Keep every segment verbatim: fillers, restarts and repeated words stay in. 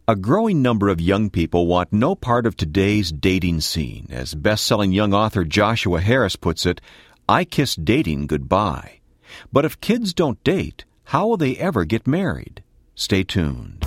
A growing number of young people want no part of today's dating scene. As best-selling young author Joshua Harris puts it, I kiss dating goodbye. But if kids don't date, how will they ever get married? Stay tuned.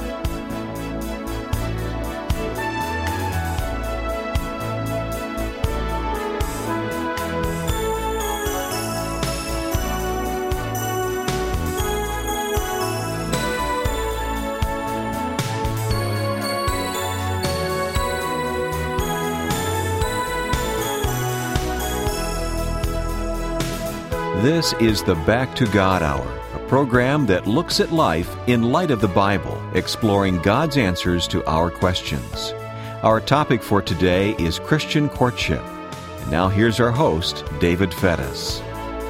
This is the Back to God Hour, a program that looks at life in light of the Bible, exploring God's answers to our questions. Our topic for today is Christian courtship. And now here's our host, David Fettis.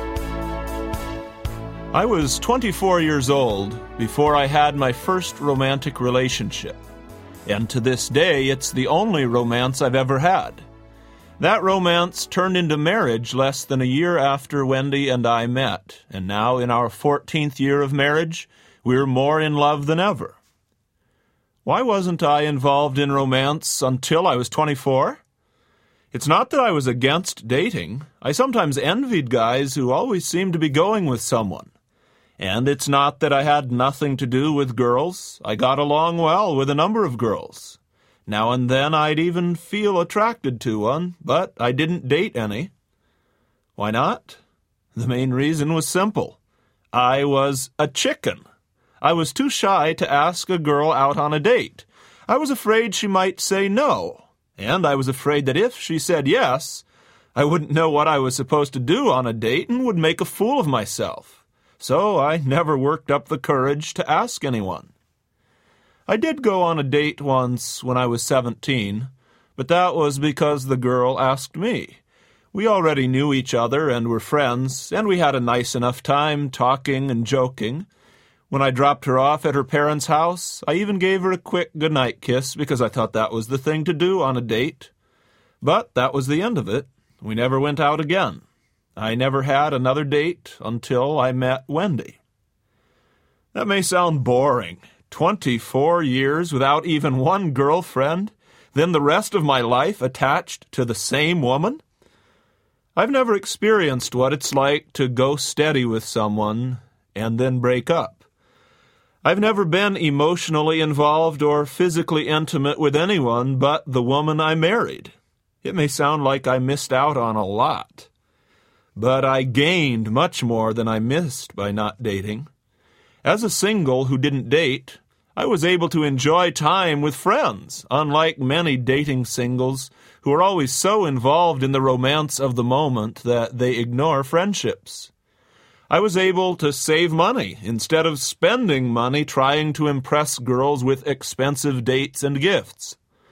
I was twenty-four years old before I had my first romantic relationship. And to this day, it's the only romance I've ever had. That romance turned into marriage less than a year after Wendy and I met, and now in our fourteenth year of marriage, we're more in love than ever. Why wasn't I involved in romance until I was twenty-four? It's not that I was against dating. I sometimes envied guys who always seemed to be going with someone. And it's not that I had nothing to do with girls. I got along well with a number of girls. Now and then I'd even feel attracted to one, but I didn't date any. Why not? The main reason was simple. I was a chicken. I was too shy to ask a girl out on a date. I was afraid she might say no, and I was afraid that if she said yes, I wouldn't know what I was supposed to do on a date and would make a fool of myself. So I never worked up the courage to ask anyone. I did go on a date once when I was seventeen, but that was because the girl asked me. We already knew each other and were friends, and we had a nice enough time talking and joking. When I dropped her off at her parents' house, I even gave her a quick goodnight kiss because I thought that was the thing to do on a date. But that was the end of it. We never went out again. I never had another date until I met Wendy. That may sound boring. Twenty-four years without even one girlfriend, then the rest of my life attached to the same woman? I've never experienced what it's like to go steady with someone and then break up. I've never been emotionally involved or physically intimate with anyone but the woman I married. It may sound like I missed out on a lot, but I gained much more than I missed by not dating. As a single who didn't date, I was able to enjoy time with friends, unlike many dating singles who are always so involved in the romance of the moment that they ignore friendships. I was able to save money instead of spending money trying to impress girls with expensive dates and gifts.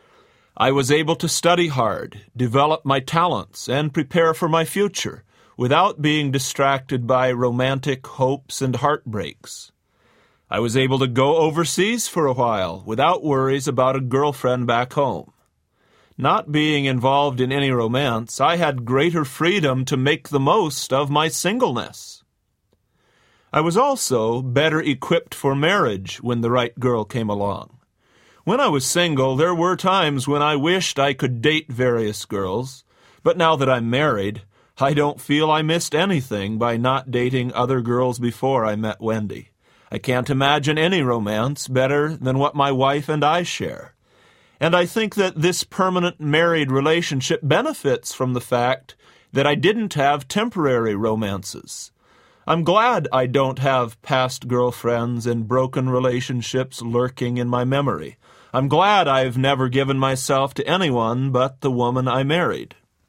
I was able to study hard, develop my talents, and prepare for my future without being distracted by romantic hopes and heartbreaks. I was able to go overseas for a while without worries about a girlfriend back home. Not being involved in any romance, I had greater freedom to make the most of my singleness. I was also better equipped for marriage when the right girl came along. When I was single, there were times when I wished I could date various girls, but now that I'm married, I don't feel I missed anything by not dating other girls before I met Wendy. I can't imagine any romance better than what my wife and I share. And I think that this permanent married relationship benefits from the fact that I didn't have temporary romances. I'm glad I don't have past girlfriends and broken relationships lurking in my memory. I'm glad I've never given myself to anyone but the woman I married.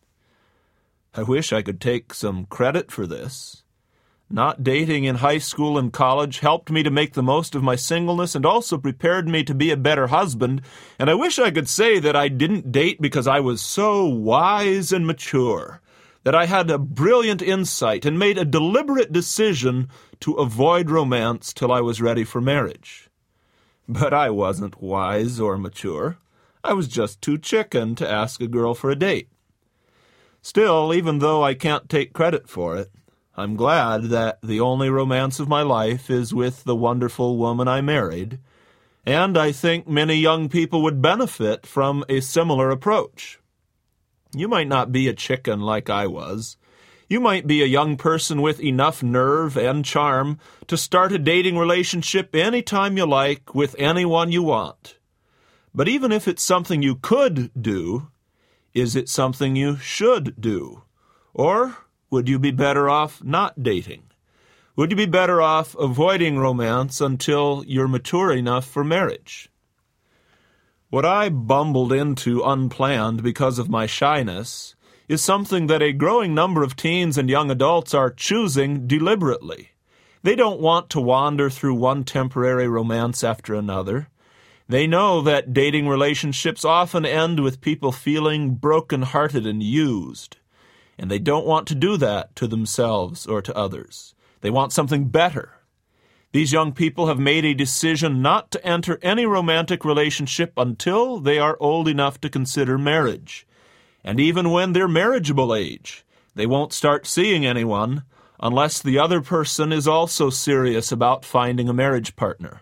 I wish I could take some credit for this. Not dating in high school and college helped me to make the most of my singleness and also prepared me to be a better husband, and I wish I could say that I didn't date because I was so wise and mature, that I had a brilliant insight and made a deliberate decision to avoid romance till I was ready for marriage. But I wasn't wise or mature. I was just too chicken to ask a girl for a date. Still, even though I can't take credit for it, I'm glad that the only romance of my life is with the wonderful woman I married, And I think many young people would benefit from a similar approach. You might not be a chicken like I was. You might be a young person with enough nerve and charm to start a dating relationship anytime you like with anyone you want. But even if it's something you could do, is it something you should do? Or would you be better off not dating? Would you be better off avoiding romance until you're mature enough for marriage? What I bumbled into unplanned because of my shyness is something that a growing number of teens and young adults are choosing deliberately. They don't want to wander through one temporary romance after another. They know that dating relationships often end with people feeling broken-hearted and used, and they don't want to do that to themselves or to others. They want something better. These young people have made a decision not to enter any romantic relationship until they are old enough to consider marriage. And even when they're marriageable age, they won't start seeing anyone unless the other person is also serious about finding a marriage partner.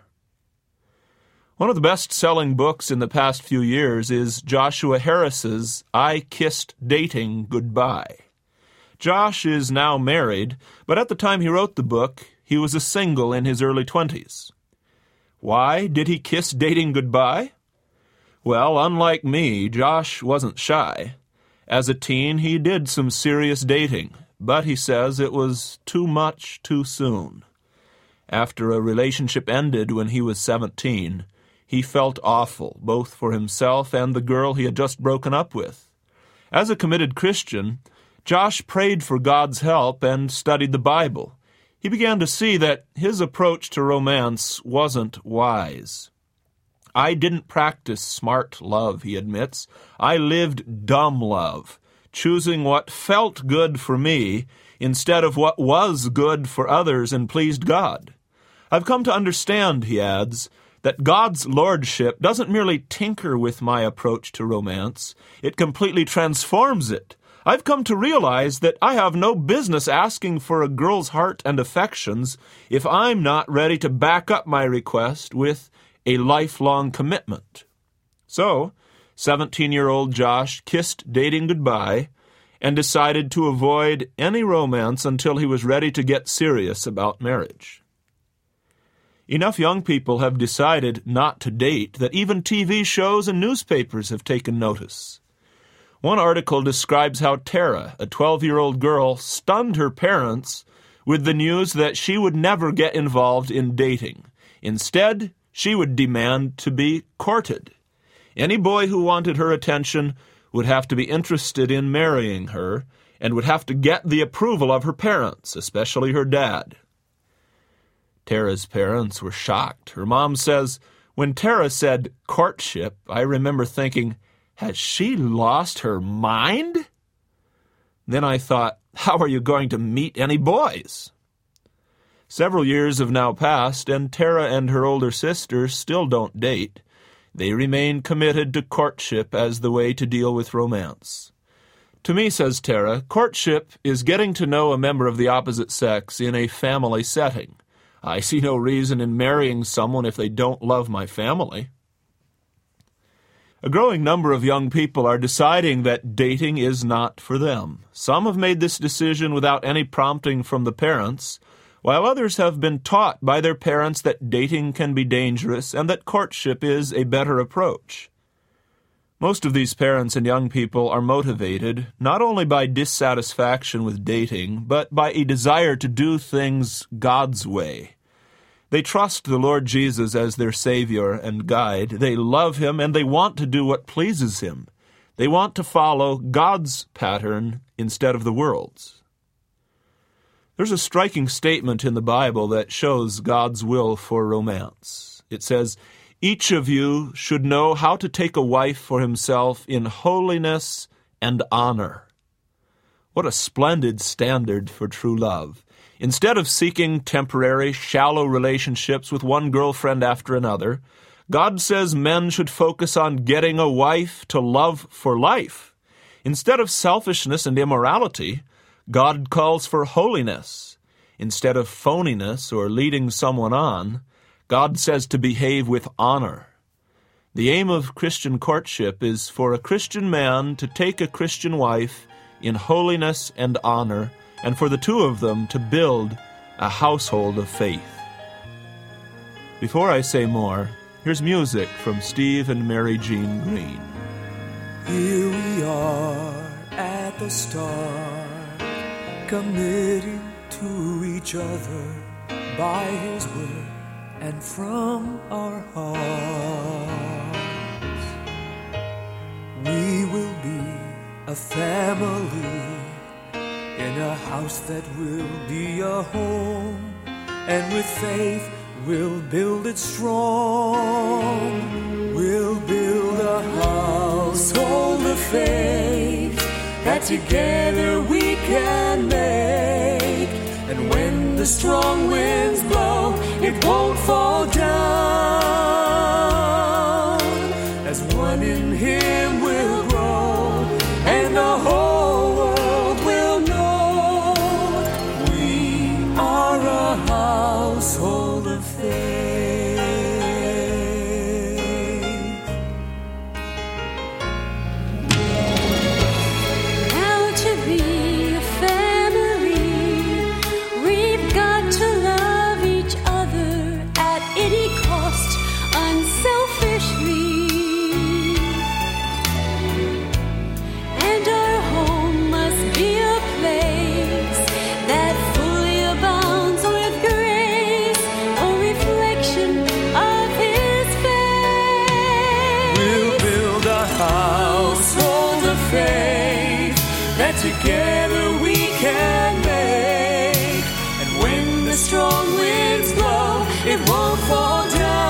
One of the best-selling books in the past few years is Joshua Harris's I Kissed Dating Goodbye. Josh is now married, but at the time he wrote the book, he was a single in his early twenties. Why did he kiss dating goodbye? Well, unlike me, Josh wasn't shy. As a teen, he did some serious dating, but he says it was too much too soon. After a relationship ended when he was seventeen, he felt awful, both for himself and the girl he had just broken up with. As a committed Christian, Josh prayed for God's help and studied the Bible. He began to see that his approach to romance wasn't wise. I didn't practice smart love, he admits. I lived dumb love, choosing what felt good for me instead of what was good for others and pleased God. I've come to understand, he adds, that God's lordship doesn't merely tinker with my approach to romance, it completely transforms it. I've come to realize that I have no business asking for a girl's heart and affections if I'm not ready to back up my request with a lifelong commitment. So, seventeen-year-old Josh kissed dating goodbye and decided to avoid any romance until he was ready to get serious about marriage. Enough young people have decided not to date that even T V shows and newspapers have taken notice. One article describes how Tara, a twelve-year-old girl, stunned her parents with the news that she would never get involved in dating. Instead, she would demand to be courted. Any boy who wanted her attention would have to be interested in marrying her and would have to get the approval of her parents, especially her dad. Tara's parents were shocked. Her mom says, when Tara said courtship, I remember thinking, has she lost her mind? Then I thought, how are you going to meet any boys? Several years have now passed, and Tara and her older sister still don't date. They remain committed to courtship as the way to deal with romance. To me, says Tara, courtship is getting to know a member of the opposite sex in a family setting. I see no reason in marrying someone if they don't love my family. A growing number of young people are deciding that dating is not for them. Some have made this decision without any prompting from the parents, while others have been taught by their parents that dating can be dangerous and that courtship is a better approach. Most of these parents and young people are motivated not only by dissatisfaction with dating, but by a desire to do things God's way. They trust the Lord Jesus as their Savior and guide. They love Him and they want to do what pleases Him. They want to follow God's pattern instead of the world's. There's a striking statement in the Bible that shows God's will for romance. It says, each of you should know how to take a wife for himself in holiness and honor. What a splendid standard for true love. Instead of seeking temporary, shallow relationships with one girlfriend after another, God says men should focus on getting a wife to love for life. Instead of selfishness and immorality, God calls for holiness. Instead of phoniness or leading someone on, God says to behave with honor. The aim of Christian courtship is for a Christian man to take a Christian wife in holiness and honor, and for the two of them to build a household of faith. Before I say more, here's music from Steve and Mary Jean Green. Here we are at the start, committed to each other by His word and from our hearts. We will be a family in a house that will be a home, and with faith we'll build it strong. We'll build a household of faith that together we can make, and when the strong winds blow, it won't fall down. As one in Him we'll grow, and the whole world will know we are a household of faith. Now to be a family, we've got to love each other at any cost, unselfishly. And our home must be a place that fully abounds with grace, a reflection of His face. We'll build a household of faith that together we can make, and when the strong winds blow, it won't fall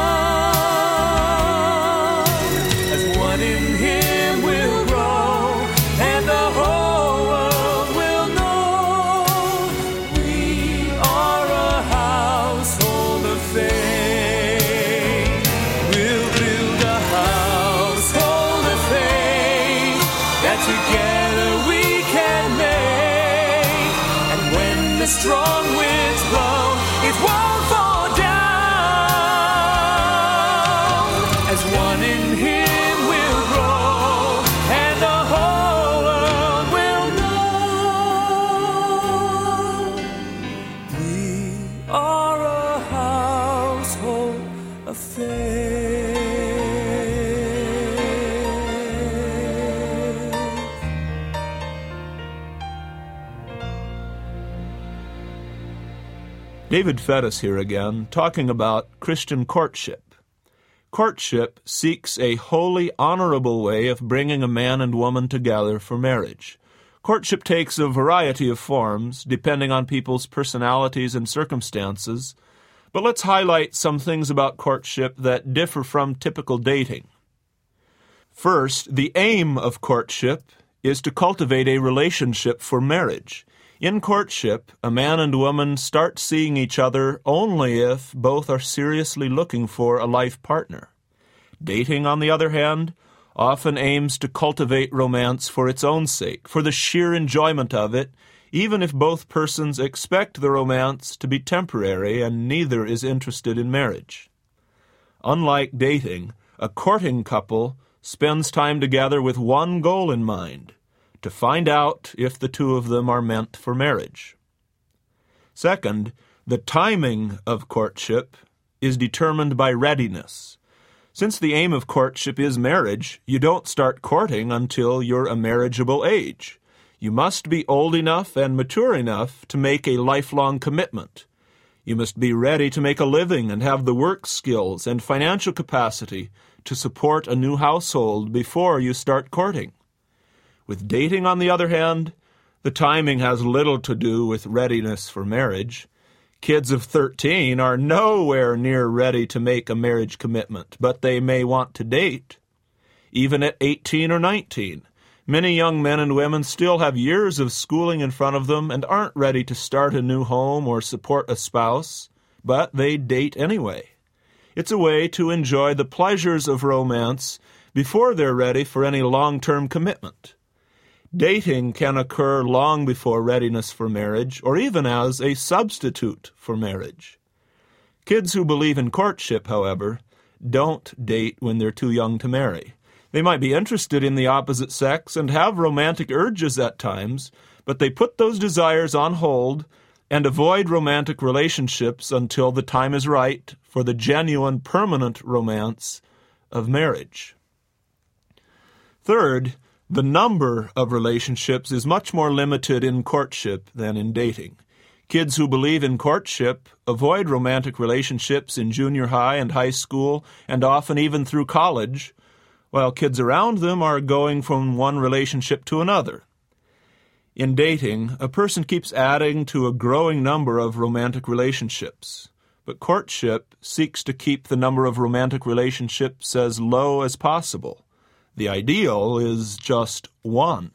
down. As one in Him we'll grow, and the whole world will know we are a household of faith. We'll build a household of faith that together we can make, and when the strong winds blow, it won't fall down. As one in Him we'll grow, and the whole world will know we are a household of faith. David Fettis here again, talking about Christian courtship. Courtship seeks a holy, honorable way of bringing a man and woman together for marriage. Courtship takes a variety of forms, depending on people's personalities and circumstances, but let's highlight some things about courtship that differ from typical dating. First, the aim of courtship is to cultivate a relationship for marriage. In courtship, a man and woman start seeing each other only if both are seriously looking for a life partner. Dating, on the other hand, often aims to cultivate romance for its own sake, for the sheer enjoyment of it, even if both persons expect the romance to be temporary and neither is interested in marriage. Unlike dating, a courting couple spends time together with one goal in mind: to find out if the two of them are meant for marriage. Second, the timing of courtship is determined by readiness. Since the aim of courtship is marriage, you don't start courting until you're a marriageable age. You must be old enough and mature enough to make a lifelong commitment. You must be ready to make a living and have the work skills and financial capacity to support a new household before you start courting. With dating, on the other hand, the timing has little to do with readiness for marriage. Kids of thirteen are nowhere near ready to make a marriage commitment, but they may want to date. Even at eighteen or nineteen, many young men and women still have years of schooling in front of them and aren't ready to start a new home or support a spouse, but they date anyway. It's a way to enjoy the pleasures of romance before they're ready for any long-term commitment. Dating can occur long before readiness for marriage, or even as a substitute for marriage. Kids who believe in courtship, however, don't date when they're too young to marry. They might be interested in the opposite sex and have romantic urges at times, but they put those desires on hold and avoid romantic relationships until the time is right for the genuine, permanent romance of marriage. Third, the number of relationships is much more limited in courtship than in dating. Kids who believe in courtship avoid romantic relationships in junior high and high school, and often even through college, while kids around them are going from one relationship to another. In dating, a person keeps adding to a growing number of romantic relationships, but courtship seeks to keep the number of romantic relationships as low as possible. The ideal is just one.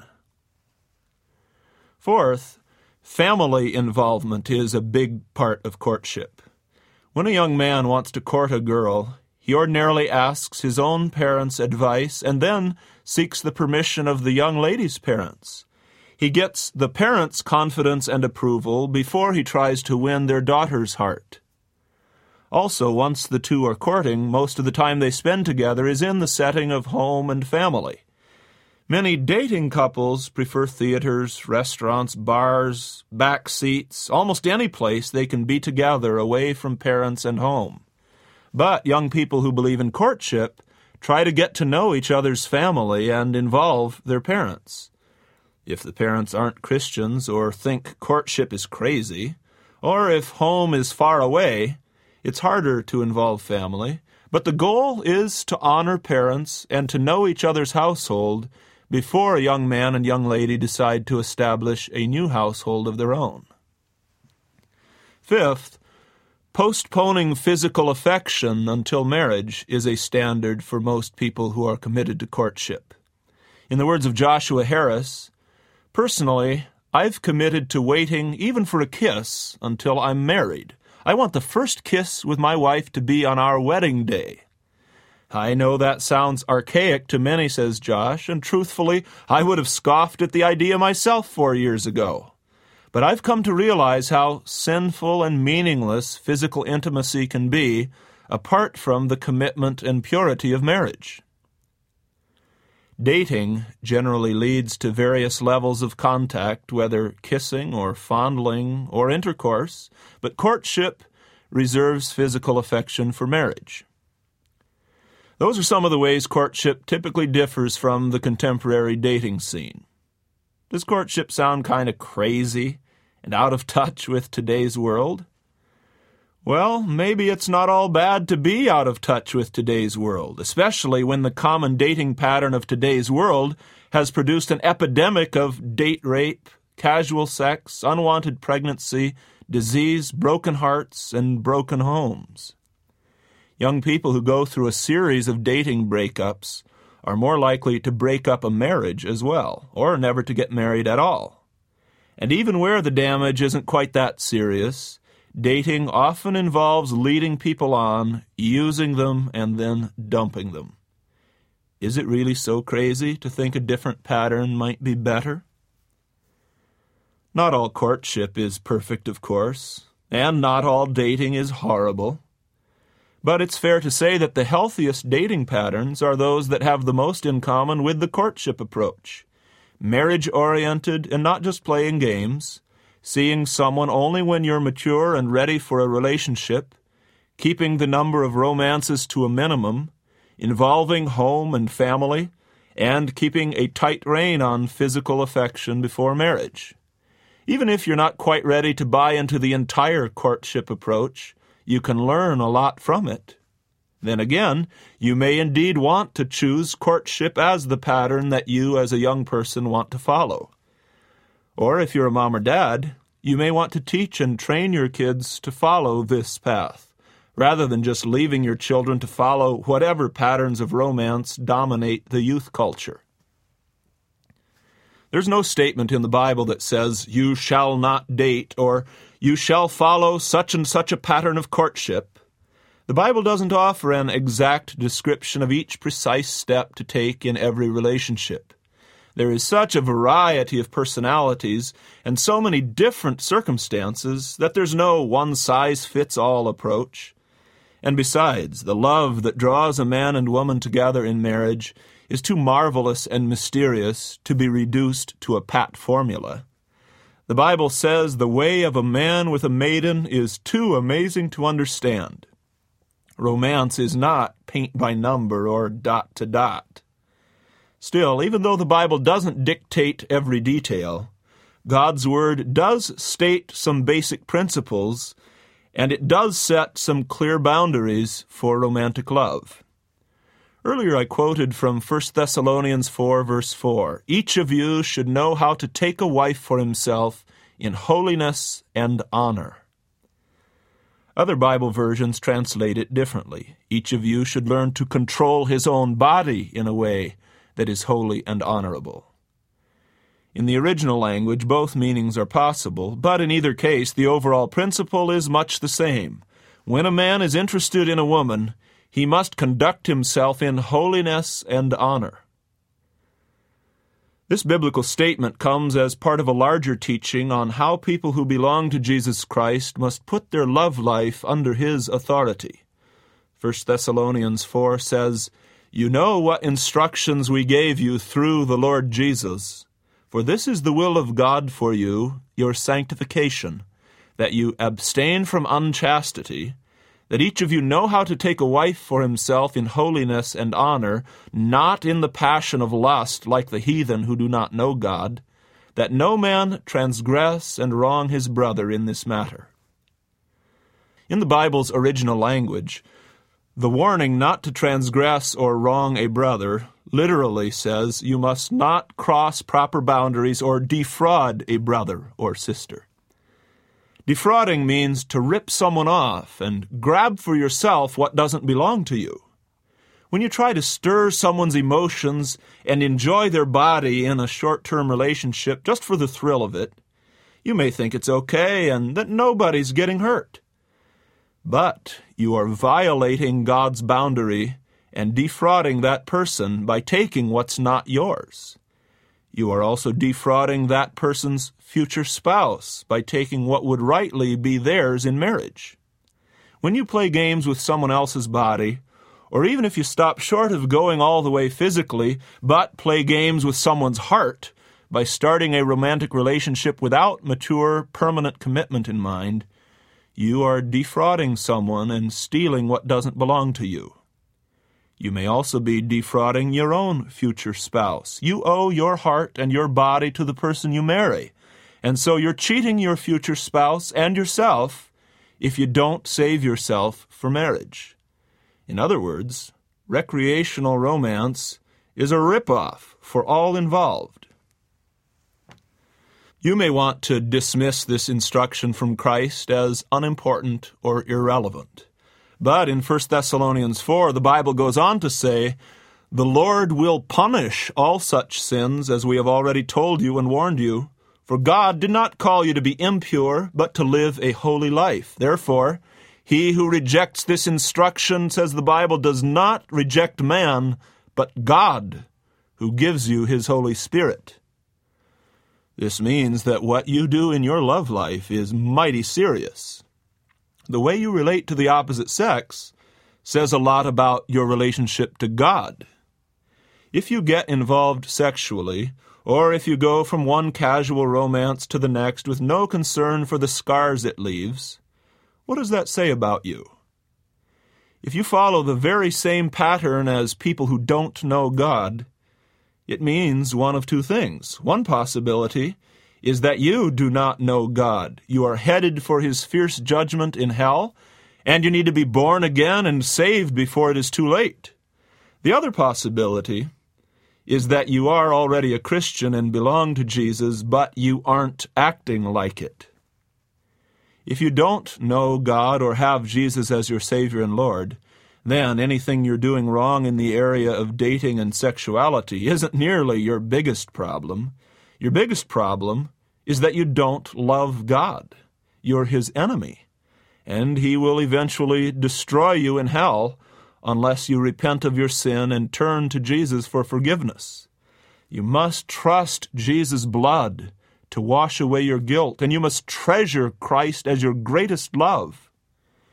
Fourth, family involvement is a big part of courtship. When a young man wants to court a girl, he ordinarily asks his own parents' advice and then seeks the permission of the young lady's parents. He gets the parents' confidence and approval before he tries to win their daughter's heart. Also, once the two are courting, most of the time they spend together is in the setting of home and family. Many dating couples prefer theaters, restaurants, bars, back seats, almost any place they can be together away from parents and home. But young people who believe in courtship try to get to know each other's family and involve their parents. If the parents aren't Christians or think courtship is crazy, or if home is far away, it's harder to involve family. But the goal is to honor parents and to know each other's household before a young man and young lady decide to establish a new household of their own. Fifth, postponing physical affection until marriage is a standard for most people who are committed to courtship. In the words of Joshua Harris, "Personally, I've committed to waiting even for a kiss until I'm married. I want the first kiss with my wife to be on our wedding day." I know that sounds archaic to many, says Josh, and truthfully, I would have scoffed at the idea myself four years ago. But I've come to realize how sinful and meaningless physical intimacy can be apart from the commitment and purity of marriage. Dating generally leads to various levels of contact, whether kissing or fondling or intercourse, but courtship reserves physical affection for marriage. Those are some of the ways courtship typically differs from the contemporary dating scene. Does courtship sound kind of crazy and out of touch with today's world? Well, maybe it's not all bad to be out of touch with today's world, especially when the common dating pattern of today's world has produced an epidemic of date rape, casual sex, unwanted pregnancy, disease, broken hearts, and broken homes. Young people who go through a series of dating breakups are more likely to break up a marriage as well, or never to get married at all. And even where the damage isn't quite that serious, dating often involves leading people on, using them, and then dumping them. Is it really so crazy to think a different pattern might be better? Not all courtship is perfect, of course, and not all dating is horrible. But it's fair to say that the healthiest dating patterns are those that have the most in common with the courtship approach. Marriage-oriented and not just playing games, seeing someone only when you're mature and ready for a relationship, keeping the number of romances to a minimum, involving home and family, and keeping a tight rein on physical affection before marriage. Even if you're not quite ready to buy into the entire courtship approach, you can learn a lot from it. Then again, you may indeed want to choose courtship as the pattern that you as a young person want to follow. Or if you're a mom or dad, you may want to teach and train your kids to follow this path, rather than just leaving your children to follow whatever patterns of romance dominate the youth culture. There's no statement in the Bible that says, "You shall not date," or "You shall follow such and such a pattern of courtship." The Bible doesn't offer an exact description of each precise step to take in every relationship. There is such a variety of personalities and so many different circumstances that there's no one-size-fits-all approach. And besides, the love that draws a man and woman together in marriage is too marvelous and mysterious to be reduced to a pat formula. The Bible says the way of a man with a maiden is too amazing to understand. Romance is not paint by number or dot to dot. Still, even though the Bible doesn't dictate every detail, God's Word does state some basic principles, and it does set some clear boundaries for romantic love. Earlier I quoted from First Thessalonians four, verse four, "Each of you should know how to take a wife for himself in holiness and honor." Other Bible versions translate it differently. "Each of you should learn to control his own body in a way that is holy and honorable." In the original language, both meanings are possible, but in either case, the overall principle is much the same. When a man is interested in a woman, he must conduct himself in holiness and honor. This biblical statement comes as part of a larger teaching on how people who belong to Jesus Christ must put their love life under His authority. First Thessalonians four says, "You know what instructions we gave you through the Lord Jesus. For this is the will of God for you, your sanctification, that you abstain from unchastity, that each of you know how to take a wife for himself in holiness and honor, not in the passion of lust like the heathen who do not know God, that no man transgress and wrong his brother in this matter." In the Bible's original language, the warning not to transgress or wrong a brother literally says you must not cross proper boundaries or defraud a brother or sister. Defrauding means to rip someone off and grab for yourself what doesn't belong to you. When you try to stir someone's emotions and enjoy their body in a short-term relationship just for the thrill of it, you may think it's okay and that nobody's getting hurt. But you are violating God's boundary and defrauding that person by taking what's not yours. You are also defrauding that person's future spouse by taking what would rightly be theirs in marriage. When you play games with someone else's body, or even if you stop short of going all the way physically, but play games with someone's heart by starting a romantic relationship without mature, permanent commitment in mind, you are defrauding someone and stealing what doesn't belong to you. You may also be defrauding your own future spouse. You owe your heart and your body to the person you marry, and so you're cheating your future spouse and yourself if you don't save yourself for marriage. In other words, recreational romance is a ripoff for all involved. You may want to dismiss this instruction from Christ as unimportant or irrelevant. But in First Thessalonians four, the Bible goes on to say, "The Lord will punish all such sins, as we have already told you and warned you. For God did not call you to be impure, but to live a holy life. Therefore, he who rejects this instruction, says the Bible, does not reject man, but God, who gives you his Holy Spirit." This means that what you do in your love life is mighty serious. The way you relate to the opposite sex says a lot about your relationship to God. If you get involved sexually, or if you go from one casual romance to the next with no concern for the scars it leaves, what does that say about you? If you follow the very same pattern as people who don't know God, it means one of two things. One possibility is that you do not know God. You are headed for his fierce judgment in hell, and you need to be born again and saved before it is too late. The other possibility is that you are already a Christian and belong to Jesus, but you aren't acting like it. If you don't know God or have Jesus as your Savior and Lord, then anything you're doing wrong in the area of dating and sexuality isn't nearly your biggest problem. Your biggest problem is that you don't love God. You're his enemy, and he will eventually destroy you in hell unless you repent of your sin and turn to Jesus for forgiveness. You must trust Jesus' blood to wash away your guilt, and you must treasure Christ as your greatest love.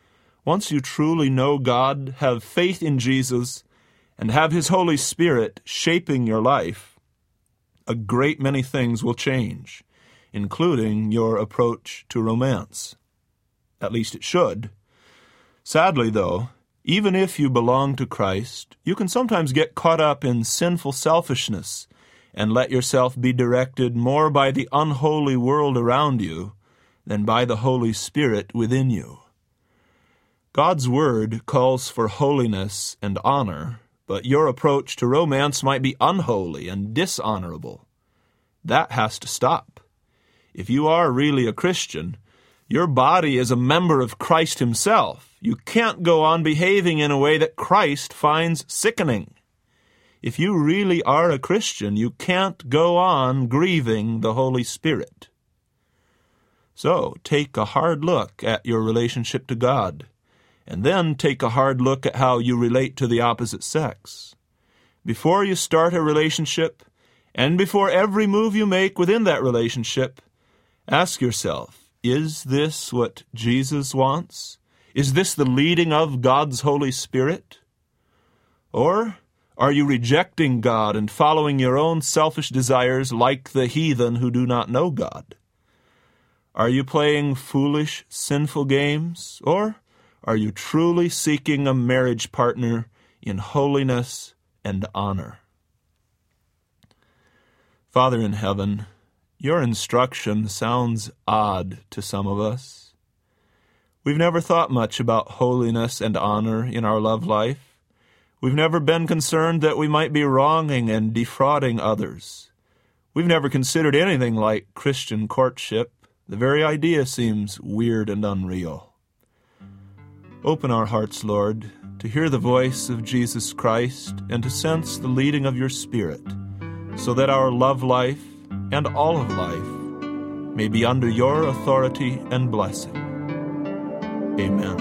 once you truly know God, have faith in Jesus, and have His Holy Spirit shaping your life, a great many things will change, including your approach to romance. At least it should. Sadly, though, even if you belong to Christ, you can sometimes get caught up in sinful selfishness and let yourself be directed more by the unholy world around you than by the Holy Spirit within you. God's Word calls for holiness and honor, but your approach to romance might be unholy and dishonorable. That has to stop. If you are really a Christian, your body is a member of Christ Himself. You can't go on behaving in a way that Christ finds sickening. If you really are a Christian, you can't go on grieving the Holy Spirit. So, take a hard look at your relationship to God, and then take a hard look at how you relate to the opposite sex. Before you start a relationship, and before every move you make within that relationship, ask yourself, is this what Jesus wants? Is this the leading of God's Holy Spirit? Or are you rejecting God and following your own selfish desires like the heathen who do not know God? Are you playing foolish, sinful games? Or are you truly seeking a marriage partner in holiness and honor? Father in heaven, your instruction sounds odd to some of us. We've never thought much about holiness and honor in our love life. We've never been concerned that we might be wronging and defrauding others. We've never considered anything like Christian courtship. The very idea seems weird and unreal. Open our hearts, Lord, to hear the voice of Jesus Christ and to sense the leading of your Spirit, so that our love life and all of life may be under your authority and blessing. Amen.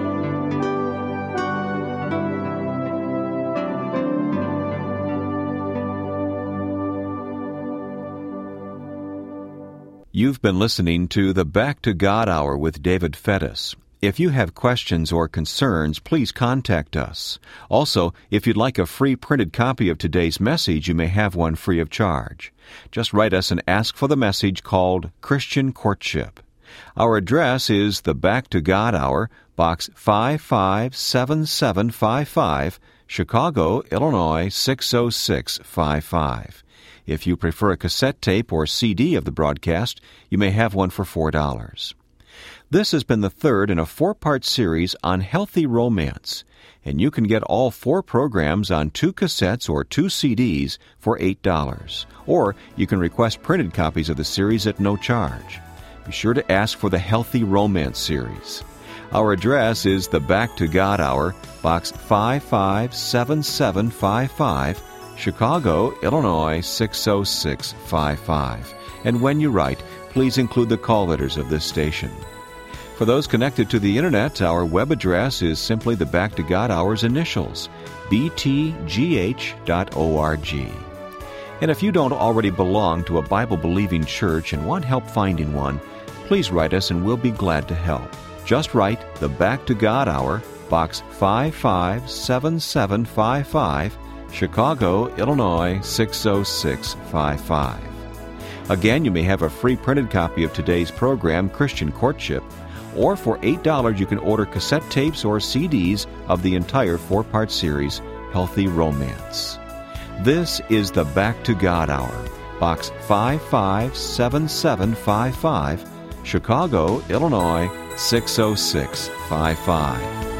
You've been listening to the Back to God Hour with David Fettis. If you have questions or concerns, please contact us. Also, if you'd like a free printed copy of today's message, you may have one free of charge. Just write us and ask for the message called Christian Courtship. Our address is the Back to God Hour, Box five five seven seven five five, Chicago, Illinois six oh six five five. If you prefer a cassette tape or C D of the broadcast, you may have one for four dollars. This has been the third in a four-part series on healthy romance, and you can get all four programs on two cassettes or two C Ds for eight dollars, or you can request printed copies of the series at no charge. Be sure to ask for the Healthy Romance series. Our address is the Back to God Hour, Box five five seven seven five five, Chicago, Illinois six oh six five five. And when you write, please include the call letters of this station. For those connected to the Internet, our web address is simply the Back to God Hour's initials, b t g h dot org. And if you don't already belong to a Bible-believing church and want help finding one, please write us and we'll be glad to help. Just write the Back to God Hour, Box five five seven seven five five, Chicago, Illinois six oh six five five. Again, you may have a free printed copy of today's program, Christian Courtship, or for eight dollars you can order cassette tapes or C Ds of the entire four-part series, Healthy Romance. This is the Back to God Hour, Box five five seven seven five five, Chicago, Illinois six oh six five five.